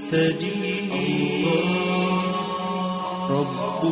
المستجيب رب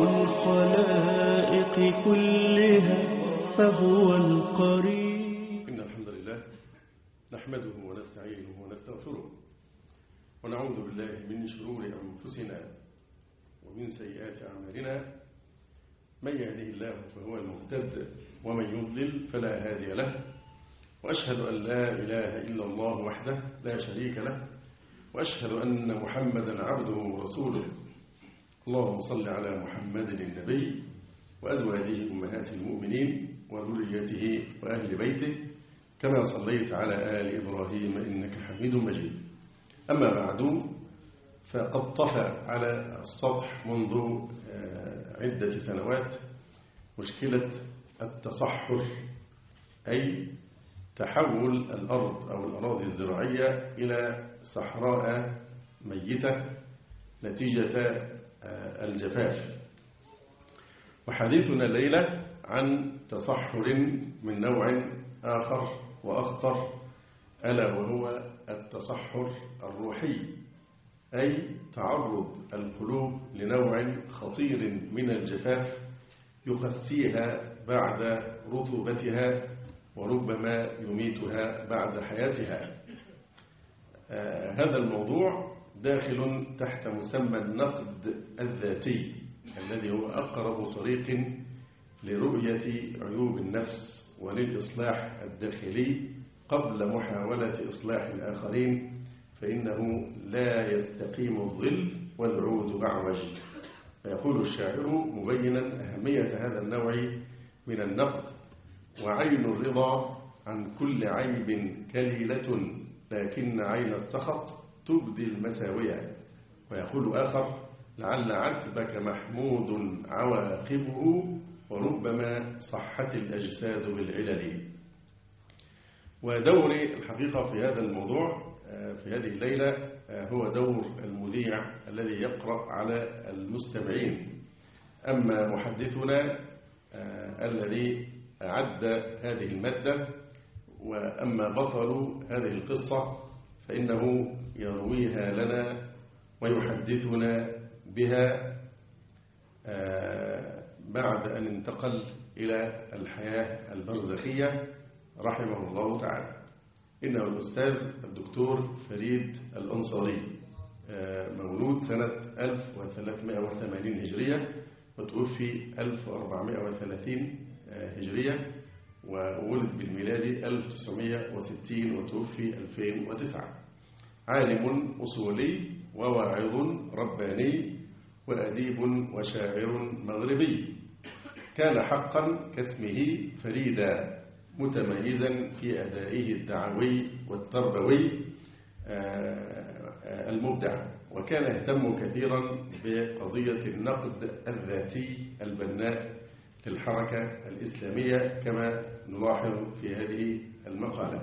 الخلائق كلها فهو القريب. إن الحمد لله نحمده ونستعينه ونستغفره ونعوذ بالله من شرور أنفسنا ومن سيئات أعمالنا. من يهده الله فهو المهتد ومن يضلل فلا هادي له، وأشهد أن لا إله إلا الله وحده لا شريك له، وأشهد أن محمدا عبده ورسوله. اللهم صل على محمد النبي وأزواجه أمهات المؤمنين وذريته وأهل بيته كما صليت على آل إبراهيم إنك حميد مجيد. أما بعد، فقد طفى على السطح منذ عدة سنوات مشكلة التصحر، أي تحول الأرض أو الأراضي الزراعية إلى صحراء ميتة نتيجة الجفاف. وحديثنا الليلة عن تصحر من نوع آخر وأخطر، ألا وهو التصحر الروحي، أي تعرض القلوب لنوع خطير من الجفاف يقسيها بعد رطوبتها وربما يميتها بعد حياتها. هذا الموضوع داخل تحت مسمى النقد الذاتي، الذي هو أقرب طريق لرؤية عيوب النفس وللإصلاح الداخلي قبل محاولة إصلاح الآخرين، فإنه لا يستقيم الظل والعود أعوج. فيقول الشاعر مبينا أهمية هذا النوع من النقد: وعين الرضا عن كل عيب كليلة، لكن عين السخط تبدي المساوية. ويقول آخر: لعل عتبك محمود عواقبه، وربما صحت الأجساد بالعلل. ودور الحقيقة في هذا الموضوع في هذه الليلة هو دور المذيع الذي يقرأ على المستمعين. أما محدثنا الذي أعد هذه المادة، وأما بطل هذه القصة فإنه يرويها لنا ويحدثنا بها بعد أن انتقل إلى الحياة البرزخية رحمه الله تعالى. إنه الأستاذ الدكتور فريد الأنصاري، مولود سنة 1380 هجرية وتوفي 1430 هجرية، وولد بالميلاد 1960 وتوفي 2009. عالم أصولي وواعظ رباني وأديب وشاعر مغربي، كان حقا كاسمه فريدا، متميزا في أدائه الدعوي والتربوي المبدع، وكان يهتم كثيرا بقضية النقد الذاتي البناء للحركة الإسلامية كما نلاحظ في هذه المقالة.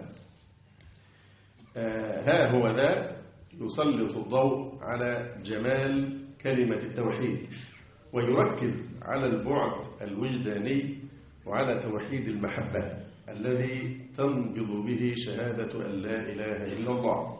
ها هو ذا يسلط الضوء على جمال كلمة التوحيد، ويركز على البعد الوجداني وعلى توحيد المحبة الذي تنبض به شهادة أن لا إله إلا الله.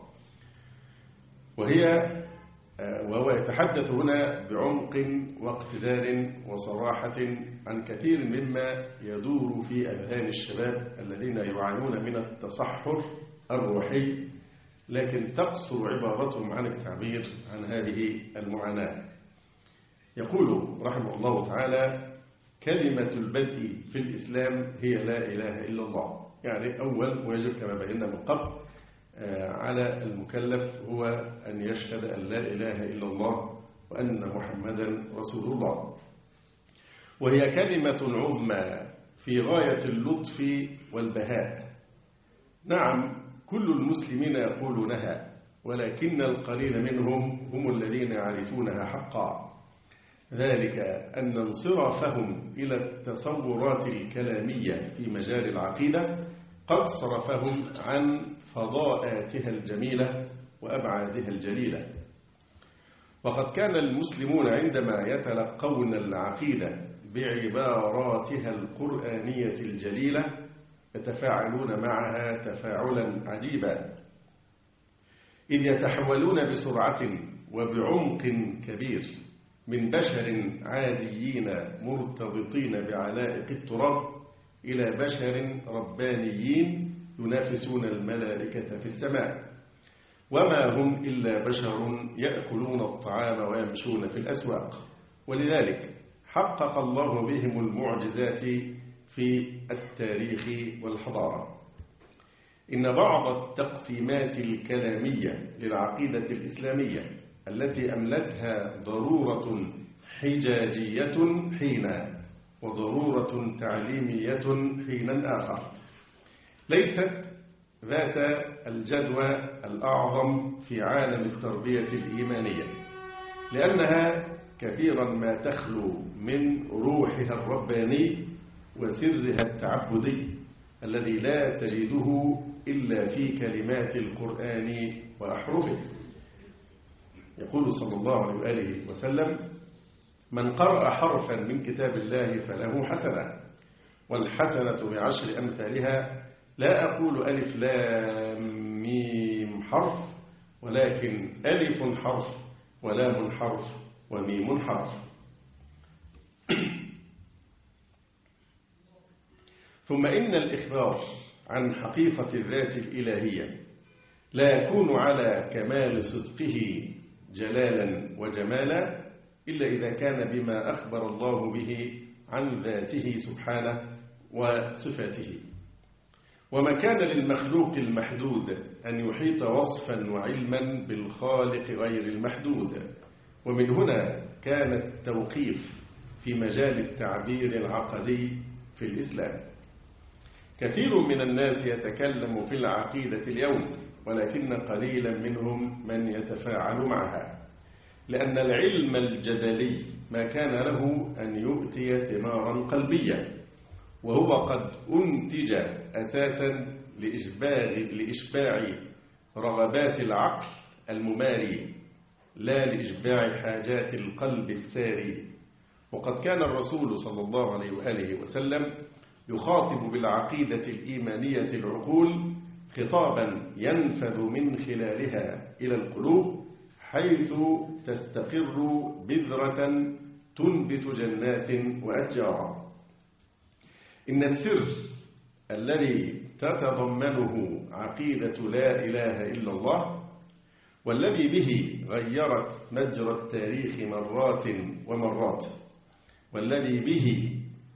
وهو يتحدث هنا بعمق واقتدار وصراحة عن كثير مما يدور في أذهان الشباب الذين يعانون من التصحر الروحي، لكن تقصر عبارتهم عن التعبير عن هذه المعاناة. يقول رحمه الله تعالى: كلمة البدء في الإسلام هي لا إله إلا الله. يعني أول ويجب كما بينا من قبل على المكلف هو أن يشهد أن لا إله إلا الله وأن محمدا رسول الله. وهي كلمة عظمى في غاية اللطف والبهاء. نعم، كل المسلمين يقولونها، ولكن القليل منهم هم الذين يعرفونها حقا. ذلك أن انصرافهم إلى التصورات الكلامية في مجال العقيدة قد صرفهم عن فضاءاتها الجميلة وأبعادها الجليلة. وقد كان المسلمون عندما يتلقون العقيدة بعباراتها القرآنية الجليلة يتفاعلون معها تفاعلا عجيبا. إذ يتحولون بسرعة وبعمق كبير من بشر عاديين مرتبطين بعلائق التراب إلى بشر ربانيين ينافسون الملائكة في السماء، وما هم إلا بشر يأكلون الطعام ويمشون في الأسواق. ولذلك حقق الله بهم المعجزات في التاريخ والحضارة. إن بعض التقسيمات الكلامية للعقيدة الإسلامية التي أملتها ضرورة حجاجية حينا وضرورة تعليمية حينا آخر ليست ذات الجدوى الأعظم في عالم التربية الإيمانية، لأنها كثيرا ما تخلو من روحها الرباني وسرها التعبدي الذي لا تجده إلا في كلمات القرآن وأحرفه. يقول صلى الله عليه وآله وسلم: من قرأ حرفا من كتاب الله فله حسنة، والحسنة بعشر أمثالها، لا أقول ألف لام ميم حرف، ولكن ألف حرف ولام حرف وميم حرف. ثم إن الإخبار عن حقيقة الذات الإلهية لا يكون على كمال صدقه جلالا وجمالا إلا إذا كان بما أخبر الله به عن ذاته سبحانه وصفاته. وما كان للمخلوق المحدود أن يحيط وصفا وعلما بالخالق غير المحدود. ومن هنا كان التوقيف في مجال التعبير العقدي في الإسلام. كثير من الناس يتكلم في العقيدة اليوم، ولكن قليلا منهم من يتفاعل معها، لأن العلم الجدلي ما كان له أن يؤتي ثمارا قلبية، وهو قد أنتج أساسا لإشباع رغبات العقل المماري لا لإشباع حاجات القلب الساري. وقد كان الرسول صلى الله عليه وآله وسلم يخاطب بالعقيدة الإيمانية العقول خطابا ينفذ من خلالها إلى القلوب، حيث تستقر بذرة تنبت جنات وأشجارا. إن السر الذي تتضمنه عقيدة لا إله إلا الله، والذي به غيرت مجرى التاريخ مرات ومرات، والذي به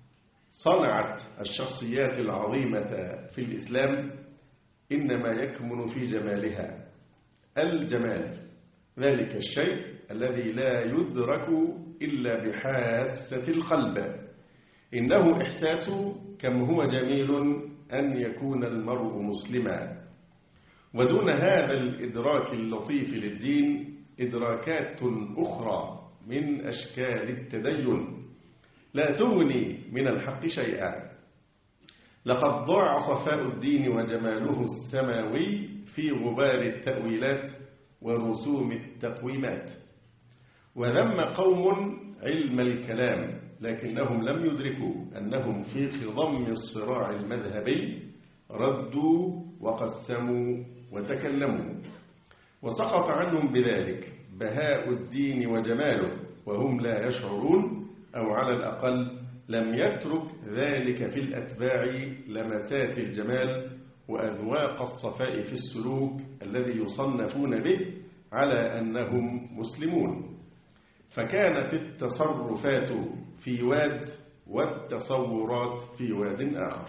صنعت الشخصيات العظيمة في الإسلام، إنما يكمن في جمالها. الجمال ذلك الشيء الذي لا يدرك إلا بحاسة القلب. إنه إحساس كم هو جميل أن يكون المرء مسلما. ودون هذا الإدراك اللطيف للدين إدراكات أخرى من أشكال التدين لا تغني من الحق شيئا. لقد ضاع صفاء الدين وجماله السماوي في غبار التأويلات ورسوم التقويمات. وذم قوم علم الكلام، لكنهم لم يدركوا أنهم في خضم الصراع المذهبي ردوا وقسموا وتكلموا، وسقط عنهم بذلك بهاء الدين وجماله وهم لا يشعرون، أو على الأقل لم يترك ذلك في الأتباع لمسات الجمال وأذواق الصفاء في السلوك الذي يصنفون به على أنهم مسلمون. فكانت التصرفات في واد والتصورات في واد آخر.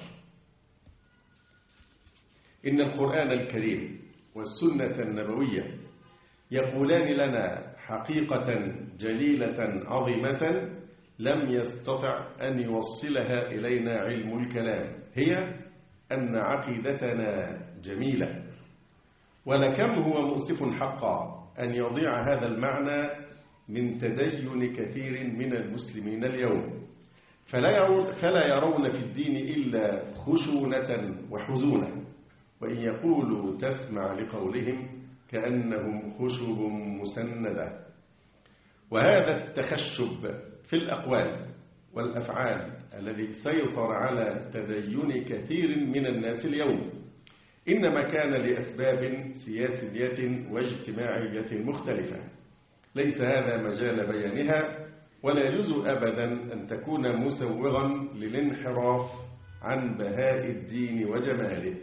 إن القرآن الكريم والسنة النبوية يقولان لنا حقيقة جليلة عظيمة لم يستطع أن يوصلها إلينا علم الكلام، هي أن عقيدتنا جميلة. ولكم هو مؤسف حقا أن يضيع هذا المعنى من تدين كثير من المسلمين اليوم، فلا يرون في الدين إلا خشونة وحزونا، وإن يقولوا تسمع لقولهم كأنهم خشب مسندة. وهذا التخشب في الأقوال والأفعال الذي سيطر على تدين كثير من الناس اليوم إنما كان لأسباب سياسية واجتماعية مختلفة، ليس هذا مجال بيانها، ولا يجوز أبدا أن تكون مسوغا للانحراف عن بهاء الدين وجماله،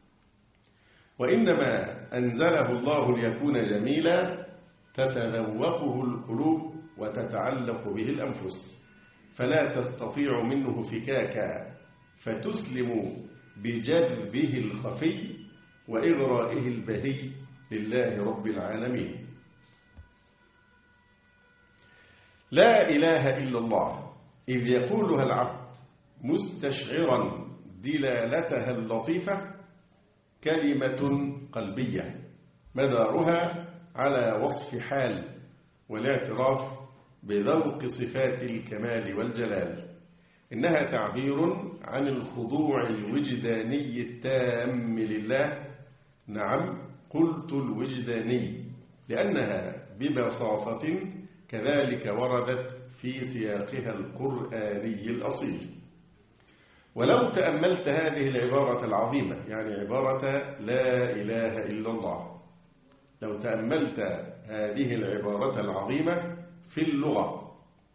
وإنما أنزله الله ليكون جميلا تتذوقه القلوب وتتعلق به الأنفس، فلا تستطيع منه فكاكا، فتسلم بجذبه الخفي وإغرائه البهي لله رب العالمين. لا إله إلا الله إذ يقولها العبد مستشعرا دلالتها اللطيفة كلمة قلبية مدارها على وصف حال والاعتراف بذوق صفات الكمال والجلال، إنها تعبير عن الخضوع الوجداني التام لله. نعم، قلت الوجداني لأنها ببساطة كذلك وردت في سياقها القرآني الأصيل. ولو تأملت هذه العبارة العظيمة، يعني عبارة لا إله إلا الله، لو تأملت هذه العبارة العظيمة في اللغة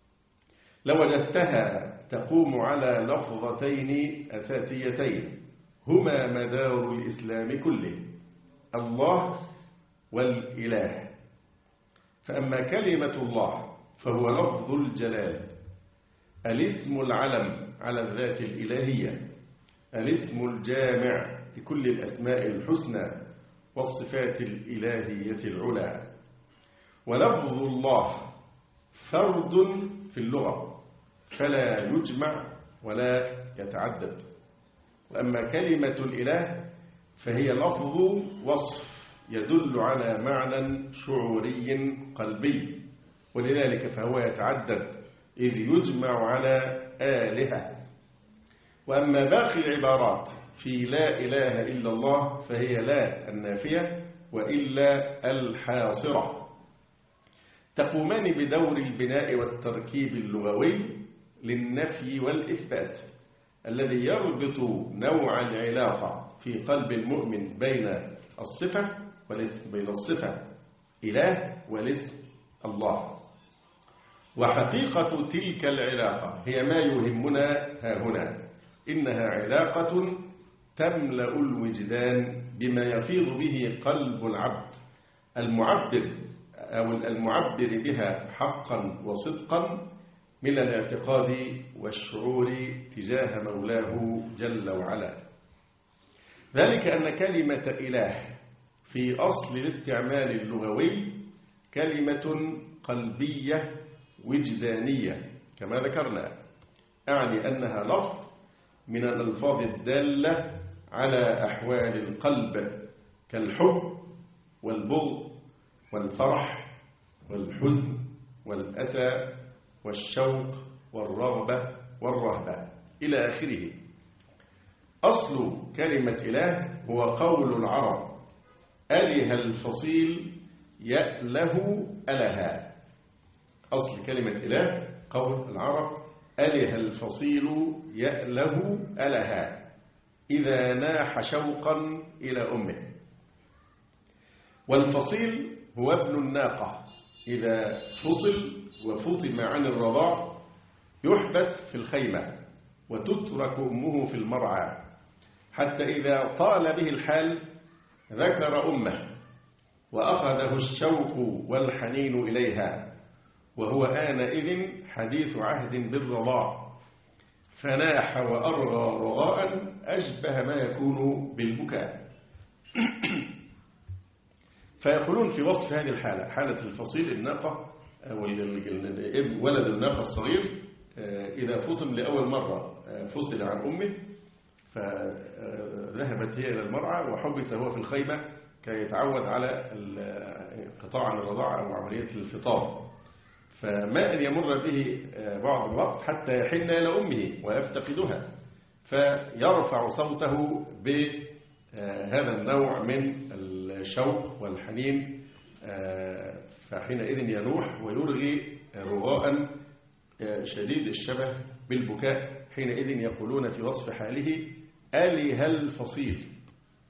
لوجدتها تقوم على لفظتين أساسيتين هما مدار الإسلام كله: الله والإله. فأما كلمة الله فهو لفظ الجلال، الاسم العلم على الذات الإلهية، الاسم الجامع لكل الأسماء الحسنى والصفات الإلهية العلى. ولفظ الله فرد في اللغة فلا يجمع ولا يتعدد، وأما كلمة الإله فهي لفظ وصف يدل على معنى شعوري قلبي، ولذلك فهو يتعدد إذ يجمع على آلهة. وأما باقي العبارات في لا إله إلا الله فهي لا النافية وإلا الحاصرة، تقومان بدور البناء والتركيب اللغوي للنفي والإثبات الذي يربط نوع العلاقة في قلب المؤمن بين الصفة والاسم، بين الصفة إله والاسم الله. وحقيقة تلك العلاقة هي ما يهمنا ها هنا، إنها علاقة تملأ الوجدان بما يفيض به قلب العبد المعبر بها حقا وصدقا من الاعتقاد والشعور تجاه مولاه جل وعلا. ذلك أن كلمة إله في أصل الاستعمال اللغوي كلمة قلبية وجدانية كما ذكرنا، أعني أنها لفظ من الألفاظ الدالة على أحوال القلب كالحب والبغض والفرح والحزن والأسى والشوق والرغبة والرهبة إلى آخره. أصل كلمة إله هو قول العرب: أله الفصيل يأله ألها. أصل كلمة إله قول العرب: أله الفصيل يأله ألها، إذا ناح شوقا إلى أمه. والفصيل هو ابن الناقة، إذا فصل وفطم عن الرضاع يحبس في الخيمة وتترك أمه في المرعى، حتى إذا طال به الحال ذكر أمه وأخذه الشوق والحنين إليها، وهو آنئذ حديث عهد بالرضاع، فناح وأرغى رغاء أشبه ما يكون بالبكاء. فيقولون في وصف هذه الحالة، حالة الفصيل الناقة أو ولد الناقة الصغير إذا فطم لأول مرة فصل عن أمه فذهبت هي إلى المرعى وحبس هو في الخيمة كي يتعود على انقطاع عن الرضاعة أو عملية الفطام، فما أن يمر به بعض الوقت حتى يحن إلى أمه ويفتقدها، فيرفع صوته بهذا النوع من الشوق والحنين، فحينئذ ينوح ويرغي رغاء شديد الشبه بالبكاء. حينئذ يقولون في وصف حاله: أله الفصيل،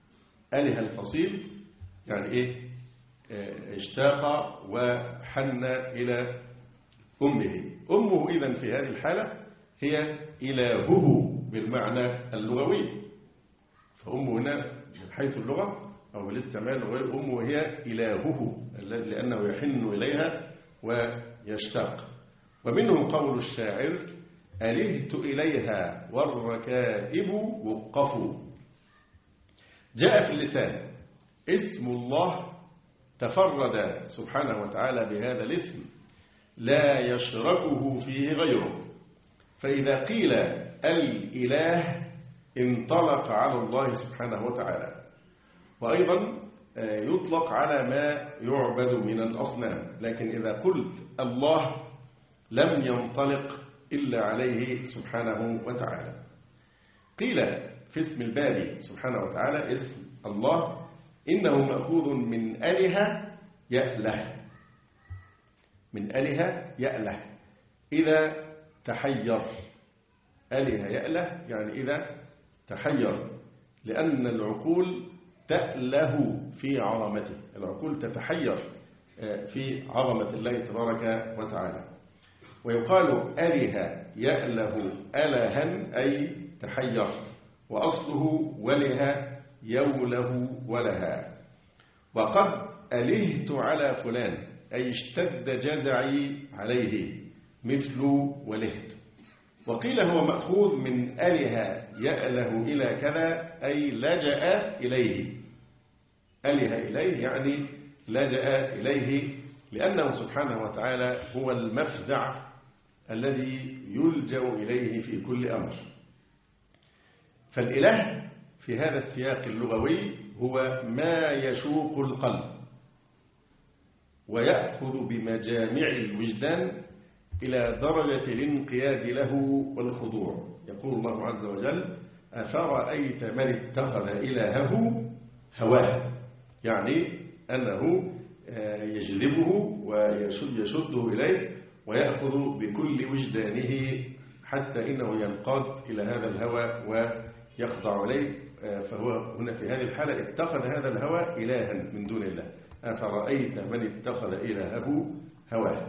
أله الفصيل يعني إيه؟ اشتاق وحن إلى أمه إذن في هذه الحالة هي إلهه بالمعنى اللغوي. فأمه هنا من حيث اللغة أو بالاستعمال اللغوي أمه هي إلهه لأنه يحن إليها ويشتاق. ومنه قول الشاعر: ألهت إليها والركائب وقفوا. جاء في اللسان اسم الله تفرد سبحانه وتعالى بهذا الاسم لا يشركه فيه غيره، فإذا قيل الإله انطلق على الله سبحانه وتعالى. وأيضا يطلق على ما يعبد من الأصنام، لكن إذا قلت الله لم ينطلق إلا عليه سبحانه وتعالى. قيل في اسم الباري سبحانه وتعالى اسم الله إنه مأخوذ من أله يأله، من أله يأله إذا تحير. أله يأله يعني إذا تحير، لأن العقول تأله في عظمته، العقول تتحير في عظمة الله تبارك وتعالى. ويقال أله يأله ألها أي تحير، وأصله وله يوله ولها. وقد ألهت على فلان أي اشتد جزعي عليه مثل ولهت. وقيل هو مأخوذ من أله يأله إلى كذا أي لجأ إليه. أله إليه يعني لجأ إليه، لأنه سبحانه وتعالى هو المفزع الذي يلجأ إليه في كل أمر. فالإله في هذا السياق اللغوي هو ما يشوق القلب ويأخذ بمجامع الوجدان إلى درجة الانقياد له والخضوع. يقول الله عز وجل: أفرأيت من اتخذ إلهه هواه، يعني أنه يجذبه ويشده إليه ويأخذ بكل وجدانه حتى إنه ينقاد إلى هذا الهوى ويخضع إليه. فهو هنا في هذه الحالة اتخذ هذا الهوى إلها من دون الله. أفرأيت من اتخذ إلهه هواه.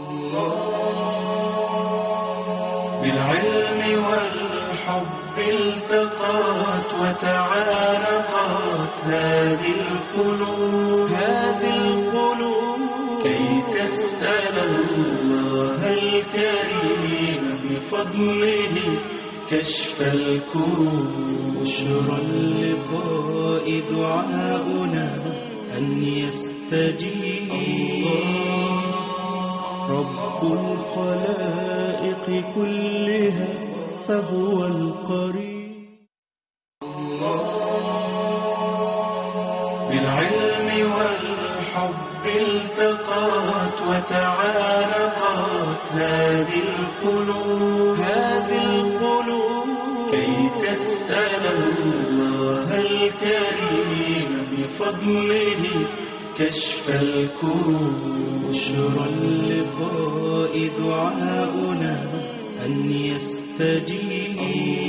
بالعلم والحب التقات وتعانقت هذه القلوب كي تسأل الله الكريم بفضله كشف الكروب. بشرى اللقاء دعاؤنا أن يستجيب رب الخلائق كلها فهو القريب. بالعلم والحب التقات وتعانقت هذه القلوب كي تسأل الله الكريم بفضله كشف الكروب. بشرى اللقاء دعاؤنا أن يستجيب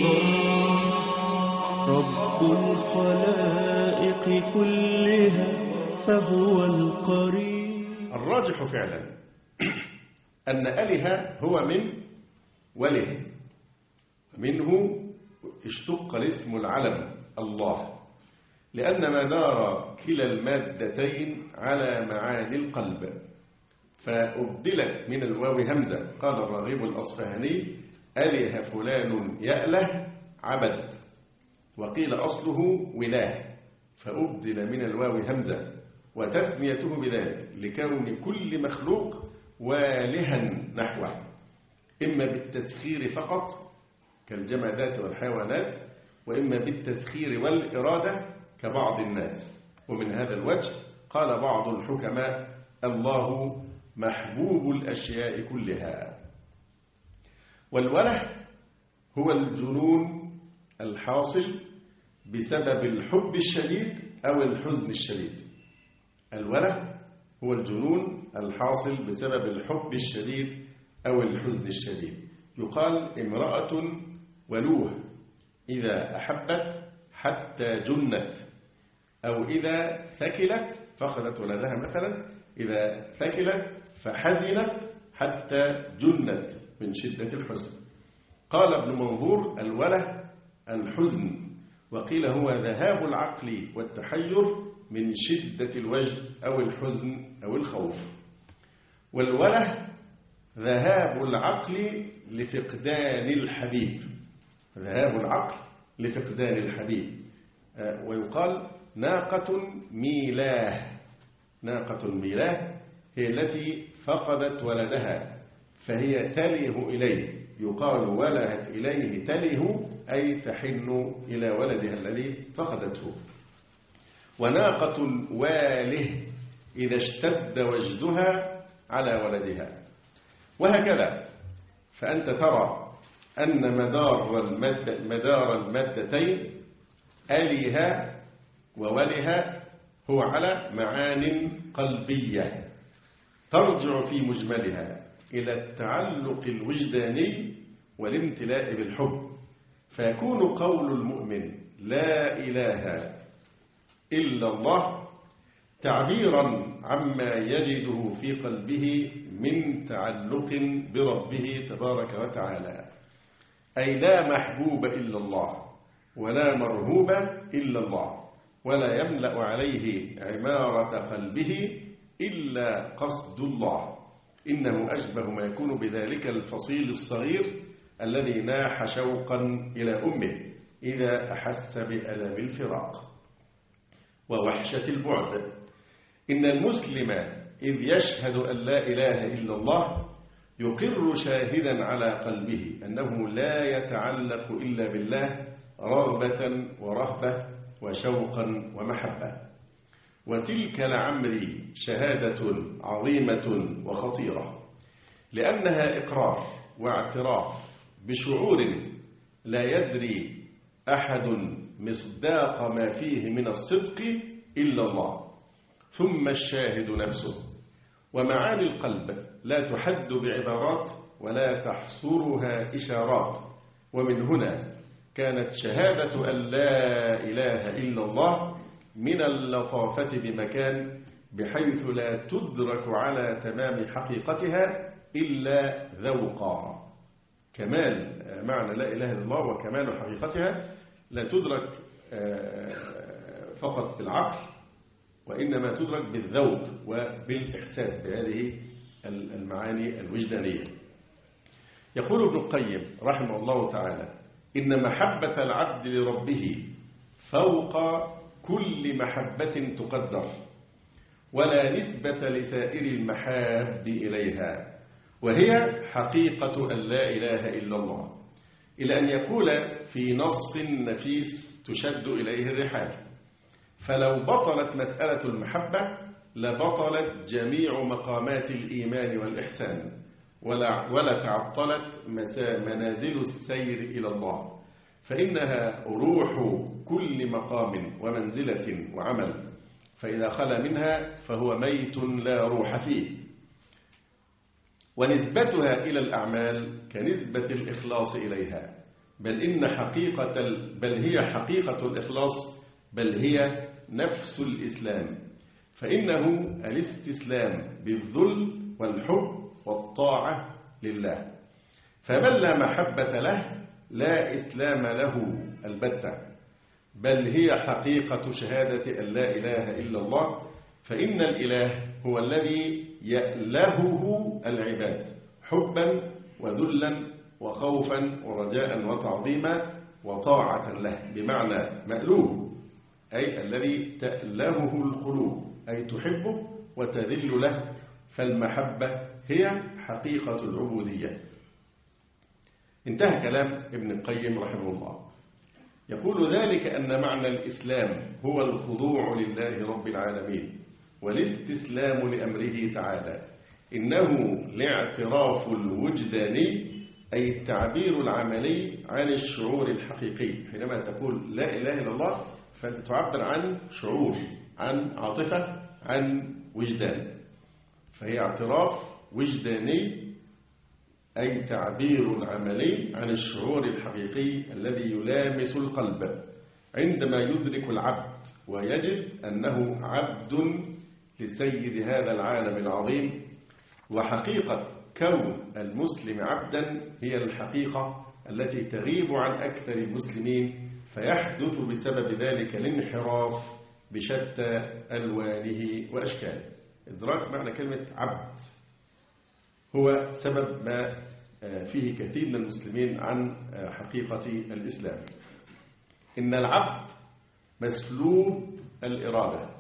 رب الخلائق كلها فهو القريب. الراجح فعلا أن أله هو من وله، منه اشتق الاسم العلم الله، لأن ما دار كلا المادتين على معاني القلب، فأبدلت من الواو همزة. قال الراغب الأصفهاني: أله فلان يأله عبد، وقيل أصله ولاه، فأبدل من الواو همزة، وتسميته بذلك لكون كل مخلوق والها نحوه، إما بالتسخير فقط كالجمادات والحيوانات، وإما بالتسخير والإرادة كبعض الناس. ومن هذا الوجه قال بعض الحكماء: الله محبوب الأشياء كلها. والوله هو الجنون الحاصل بسبب الحب الشديد أو الحزن الشديد. الوله هو الجنون الحاصل بسبب الحب الشديد أو الحزن الشديد. يقال: امرأة ولوه إذا أحبت حتى جنت، أو إذا ثكلت فقدت ولدها مثلا، إذا ثكلت فحزنت حتى جنت من شدة الحزن. قال ابن منظور: الوله الحزن، وقيل هو ذهاب العقل والتحير من شدة الوجد أو الحزن أو الخوف. والوله ذهاب العقل لفقدان الحبيب، ذهاب العقل لفقدان الحبيب. ويقال ناقة ميلاه، ناقة ميلاه هي التي فقدت ولدها فهي تله إليه، يقال ولهت إليه تله أي تحن إلى ولدها الذي فقدته. وناقة واله إذا اشتد وجدها على ولدها، وهكذا. فأنت ترى أن مدار المادتين ألها وولها هو على معان قلبية ترجع في مجملها إلى التعلق الوجداني والامتلاء بالحب، فيكون قول المؤمن لا إله إلا الله تعبيرا عما يجده في قلبه من تعلق بربه تبارك وتعالى، أي لا محبوب إلا الله ولا مرهوب إلا الله، ولا يملأ عليه عمارة قلبه إلا قصد الله. إنه أشبه ما يكون بذلك الفصيل الصغير الذي ناح شوقا إلى أمه إذا أحس بألم الفراق ووحشة البعد. إن المسلم إذ يشهد أن لا إله إلا الله يقر شاهدا على قلبه أنه لا يتعلق إلا بالله رغبة ورهبة وشوقا ومحبة. وتلك لعمري شهادة عظيمة وخطيرة، لأنها إقرار واعتراف بشعور لا يدري أحد مصداق ما فيه من الصدق إلا الله، ثم الشاهد نفسه. ومعاني القلب لا تحد بعبارات ولا تحصرها إشارات، ومن هنا كانت شهادة أن لا إله إلا الله من اللطافة بمكان، بحيث لا تدرك على تمام حقيقتها إلا ذوقا. كمال معنى لا إله إلا الله وكمال حقيقتها لا تدرك فقط بالعقل، وإنما تدرك بالذوق وبالإحساس بهذه المعاني الوجدانية. يقول ابن القيم رحمه الله تعالى: إن محبة العبد لربه فوق كل محبة تقدر، ولا نسبة لسائر المحاب إليها، وهي حقيقة أن لا إله إلا الله، إلى أن يقول في نص نفيس تشد إليه الرحال: فلو بطلت مسألة المحبة لبطلت جميع مقامات الإيمان والإحسان، ولا تعطلت منازل السير إلى الله، فإنها روح كل مقام ومنزلة وعمل، فإذا خلا منها فهو ميت لا روح فيه. ونسبتها إلى الأعمال كنسبة الإخلاص إليها، بل هي حقيقة الإخلاص، بل هي نفس الإسلام، فإنه الاستسلام بالذل والحب والطاعة لله. فمن لا محبة له لا إسلام له البتة، بل هي حقيقة شهادة أن لا إله إلا الله، فإن الإله هو الذي يألهه العباد حبا وذلا وخوفا ورجاء وتعظيما وطاعة له، بمعنى مألوه أي الذي تألهه القلوب، أي تحبه وتذل له. فالمحبة هي حقيقة العبودية. انتهى كلام ابن القيم رحمه الله. يقول: ذلك أن معنى الإسلام هو الخضوع لله رب العالمين والاستسلام لأمره تعالى، إنه الاعتراف الوجداني، أي التعبير العملي عن الشعور الحقيقي. حينما تقول لا إله إلا الله فأنت تعبر عن شعور، عن عاطفة، عن وجدان، فهي اعتراف وجداني، أي تعبير عملي عن الشعور الحقيقي الذي يلامس القلب عندما يدرك العبد ويجد أنه عبد لسيد هذا العالم العظيم. وحقيقة كون المسلم عبدا هي الحقيقة التي تغيب عن أكثر المسلمين، فيحدث بسبب ذلك الانحراف بشتى ألوانه وأشكاله. إدراك معنى كلمة عبد هو سبب ما فيه كثير من المسلمين عن حقيقة الإسلام. إن العبد مسلوب الإرادة،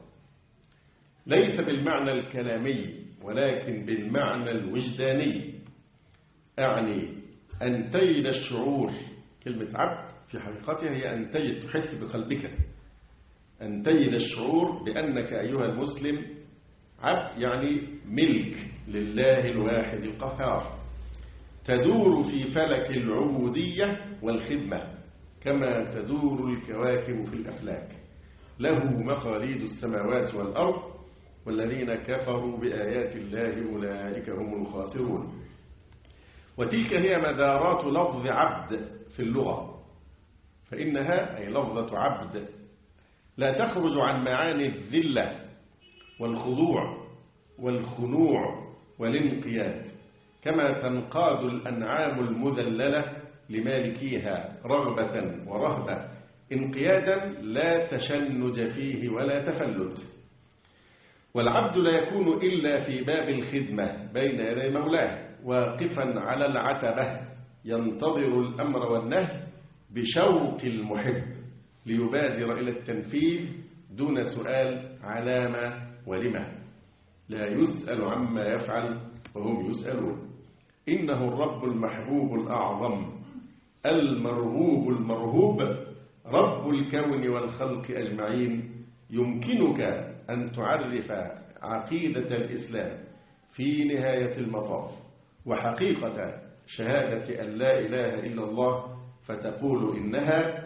ليس بالمعنى الكلامي ولكن بالمعنى الوجداني، أعني أن تجد الشعور. كلمة عبد في حقيقتها هي أن تجد، تحس بقلبك، أن تجد الشعور بأنك أيها المسلم عبد، يعني ملك لله الواحد القهار، تدور في فلك العبودية والخدمة كما تدور الكواكب في الأفلاك، له مقاليد السماوات والأرض والذين كفروا بآيات الله أولئك هم الخاسرون. وتلك هي مدارات لفظ عبد في اللغة، فإنها أي لفظة عبد لا تخرج عن معاني الذلة والخضوع والخنوع والانقياد، كما تنقاد الأنعام المذللة لمالكيها رغبة ورهبة، انقيادا لا تشنج فيه ولا تفلت. والعبد لا يكون إلا في باب الخدمة بين يدي مولاه، واقفا على العتبة ينتظر الأمر والنهي بشوق المحب ليبادر إلى التنفيذ دون سؤال علامة ولما، لا يسأل عما يفعل وهم يسألون. إنه الرب المحبوب الأعظم المرغوب المرهوب، رب الكون والخلق أجمعين. يمكنك أن تعرف عقيدة الإسلام في نهاية المطاف وحقيقة شهادة أن لا إله إلا الله، فتقول إنها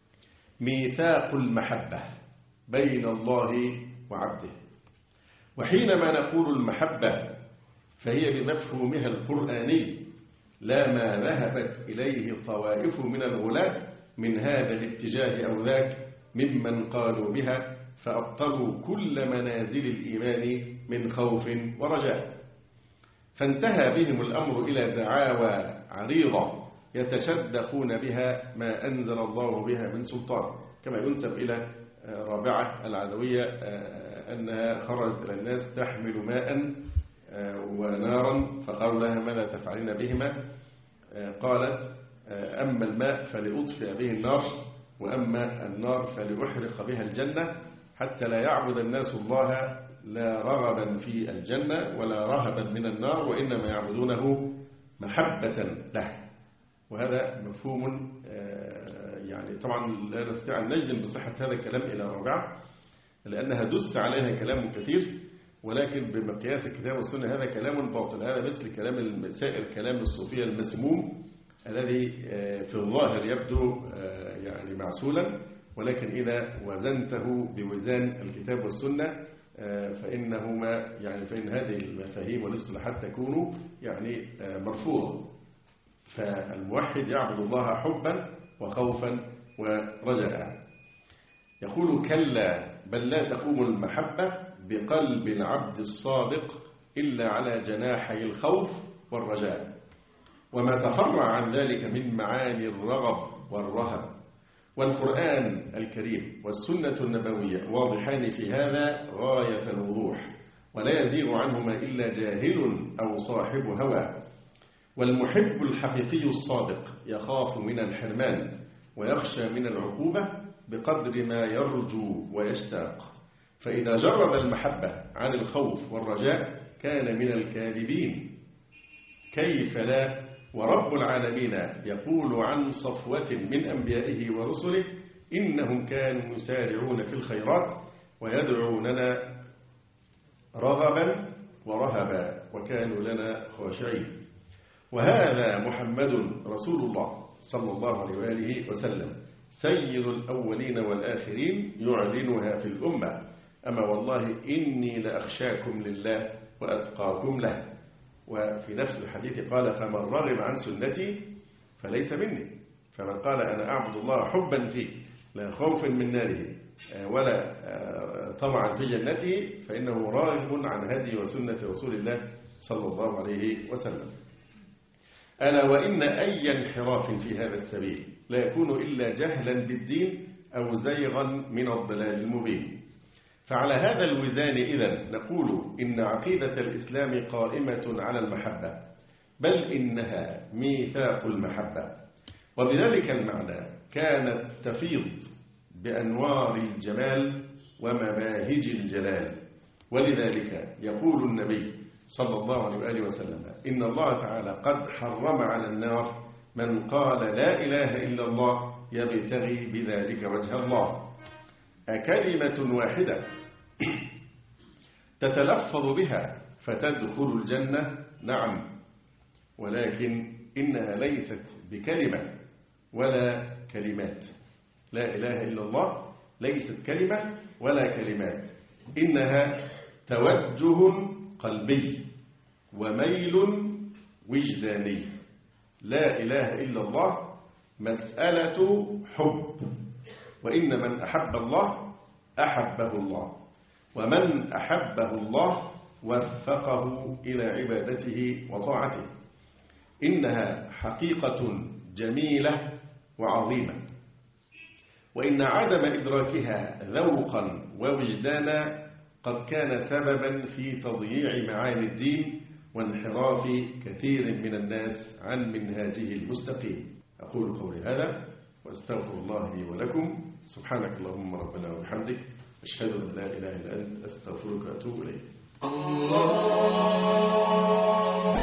ميثاق المحبة بين الله وعبده. وحينما نقول المحبة فهي بمفهومها القرآني، لا ما ذهبت إليه طوائف من الغلاة من هذا الاتجاه أو ذاك ممن قالوا بها فأبطلوا كل منازل الإيمان من خوف ورجاء، فانتهى بهم الأمر إلى دعاوى عريضة يتشدقون بها ما أنزل الله بها من سلطان، كما ينسب إلى رابعة العدوية أنها خرجت إلى الناس تحمل ماء ونارا، فقالوا لها ماذا تفعلين بهما؟ قالت أما الماء فلأطفئ به النار، وأما النار فلأحرق بها الجنة، حتى لا يعبد الناس الله لا رغبا في الجنة ولا رهبا من النار، وإنما يعبدونه محبة له. وهذا مفهوم يعني طبعا لا نستطيع أن نجزم بصحة هذا الكلام إلى رابعة، لأنها دست عليها كلام كثير، ولكن بمقياس الكتاب والسنة هذا كلام باطل. هذا مثل كلام سائر كلام الصوفية المسموم الذي في الظاهر يبدو يعني معسولا، ولكن إذا وزنته بوزان الكتاب والسنة فإنهما يعني فإن هذه المفاهيم والاصطلاحات تكون يعني مرفوضة. فالموحد يعبد الله حبا وخوفا ورجاء. يقول كلا بل لا تقوم المحبة بقلب العبد الصادق إلا على جناحي الخوف والرجاء، وما تفرع عن ذلك من معاني الرغب والرهب. والقرآن الكريم والسنة النبوية واضحان في هذا غاية الوضوح، ولا يزيغ عنهما إلا جاهل أو صاحب هوى. والمحب الحقيقي الصادق يخاف من الحرمان ويخشى من العقوبة بقدر ما يرجو ويشتاق، فإذا جرد المحبة عن الخوف والرجاء كان من الكاذبين. كيف لا؟ ورب العالمين يقول عن صفوة من أنبيائه ورسله إنهم كانوا يسارعون في الخيرات ويدعوننا رغبا ورهبا وكانوا لنا خاشعين. وهذا محمد رسول الله صلى الله عليه وآله وسلم سيد الأولين والآخرين يعلنها في الأمة. أما والله إني لأخشاكم لله وأتقاكم له. وفي نفس الحديث قال فمن رغب عن سنتي فليس مني. فمن قال أنا أعبد الله حبا فيه لا خوف من ناره ولا طمعا في جنته فإنه راغب عن هدي وسنة رسول الله صلى الله عليه وسلم. ألا وإن أي انحراف في هذا السبيل لا يكون إلا جهلا بالدين أو زيغا من الضلال المبين. فعلى هذا الوزان إذن نقول إن عقيدة الإسلام قائمة على المحبة، بل إنها ميثاق المحبة، وبذلك المعنى كانت تفيض بأنوار الجمال ومباهج الجلال. ولذلك يقول النبي صلى الله عليه وآله وسلم إن الله تعالى قد حرم على النار من قال لا إله إلا الله يبتغي بذلك وجه الله. أكلمة واحدة تتلفظ بها فتدخل الجنة؟ نعم، ولكن إنها ليست بكلمة ولا كلمات. لا إله إلا الله ليست كلمة ولا كلمات، إنها توجه قلبي وميل وجداني. لا إله إلا الله مسألة حب، وإن من أحب الله أحبه الله، ومن أحبه الله وفقه إلى عبادته وطاعته. إنها حقيقة جميلة وعظيمة، وإن عدم إدراكها ذوقا ووجدانا قد كان سببا في تضييع معاني الدين وانحراف كثير من الناس عن منهاجه المستقيم. أقول قولي هذا وأستغفر الله لي ولكم. سبحانك اللهم ربنا وبحمدك، أشهد أن لا إله إلا أنت، أستغفرك وأتوب إليك. الله